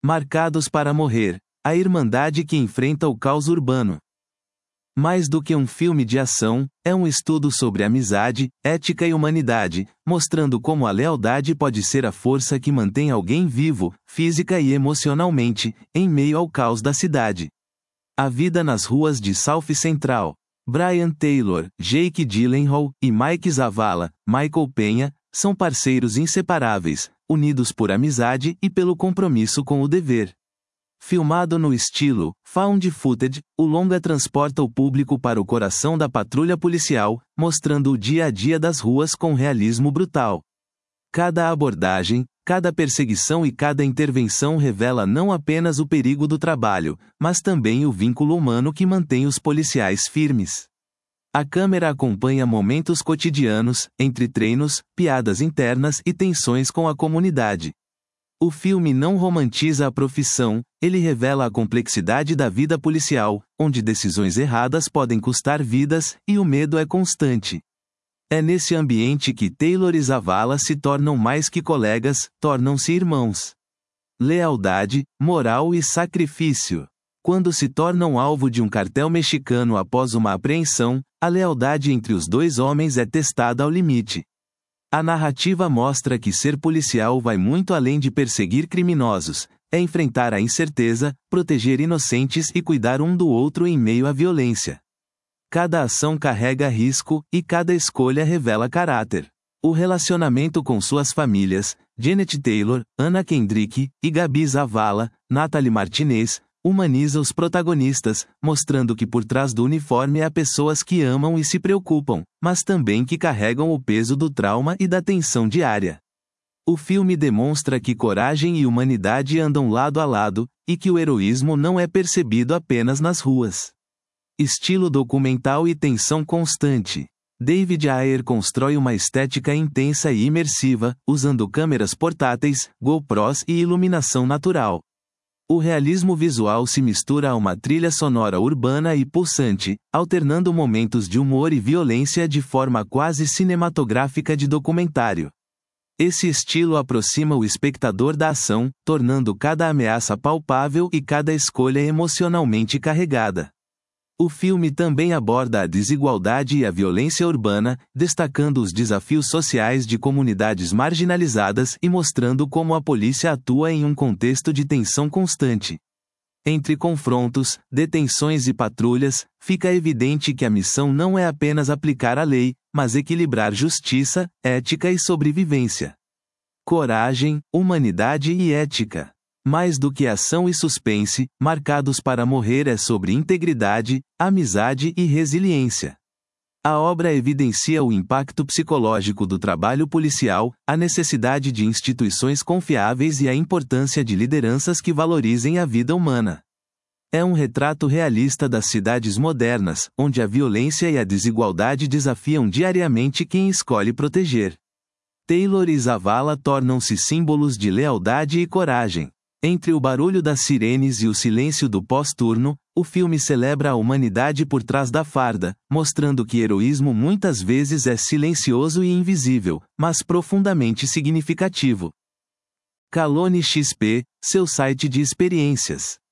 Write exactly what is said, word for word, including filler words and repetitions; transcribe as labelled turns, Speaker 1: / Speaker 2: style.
Speaker 1: Marcados para Morrer, a Irmandade que enfrenta o caos urbano. Mais do que um filme de ação, é um estudo sobre amizade, ética e humanidade, mostrando como a lealdade pode ser a força que mantém alguém vivo, física e emocionalmente, em meio ao caos da cidade. A vida nas ruas de South Central. Brian Taylor, Jake Gyllenhaal e Mike Zavala, Michael Penha, são parceiros inseparáveis, unidos por amizade e pelo compromisso com o dever. Filmado no estilo found footage, o longa transporta o público para o coração da patrulha policial, mostrando o dia a dia das ruas com realismo brutal. Cada abordagem, cada perseguição e cada intervenção revela não apenas o perigo do trabalho, mas também o vínculo humano que mantém os policiais firmes. A câmera acompanha momentos cotidianos, entre treinos, piadas internas e tensões com a comunidade. O filme não romantiza a profissão, ele revela a complexidade da vida policial, onde decisões erradas podem custar vidas, e o medo é constante. É nesse ambiente que Taylor e Zavala se tornam mais que colegas, tornam-se irmãos. Lealdade, moral e sacrifício. Quando se tornam alvo de um cartel mexicano após uma apreensão, a lealdade entre os dois homens é testada ao limite. A narrativa mostra que ser policial vai muito além de perseguir criminosos, é enfrentar a incerteza, proteger inocentes e cuidar um do outro em meio à violência. Cada ação carrega risco, e cada escolha revela caráter. O relacionamento com suas famílias, Janet Taylor, Anna Kendrick e Gabi Zavala, Natalie Martinez, humaniza os protagonistas, mostrando que por trás do uniforme há pessoas que amam e se preocupam, mas também que carregam o peso do trauma e da tensão diária. O filme demonstra que coragem e humanidade andam lado a lado, e que o heroísmo não é percebido apenas nas ruas. Estilo documental e tensão constante. David Ayer constrói uma estética intensa e imersiva, usando câmeras portáteis, GoPros e iluminação natural. O realismo visual se mistura a uma trilha sonora urbana e pulsante, alternando momentos de humor e violência de forma quase cinematográfica de documentário. Esse estilo aproxima o espectador da ação, tornando cada ameaça palpável e cada escolha emocionalmente carregada. O filme também aborda a desigualdade e a violência urbana, destacando os desafios sociais de comunidades marginalizadas e mostrando como a polícia atua em um contexto de tensão constante. Entre confrontos, detenções e patrulhas, fica evidente que a missão não é apenas aplicar a lei, mas equilibrar justiça, ética e sobrevivência. Coragem, humanidade e ética. Mais do que ação e suspense, Marcados para Morrer é sobre integridade, amizade e resiliência. A obra evidencia o impacto psicológico do trabalho policial, a necessidade de instituições confiáveis e a importância de lideranças que valorizem a vida humana. É um retrato realista das cidades modernas, onde a violência e a desigualdade desafiam diariamente quem escolhe proteger. Taylor e Zavala tornam-se símbolos de lealdade e coragem. Entre o barulho das sirenes e o silêncio do pós-turno, o filme celebra a humanidade por trás da farda, mostrando que heroísmo muitas vezes é silencioso e invisível, mas profundamente significativo. Calone X P, seu site de experiências.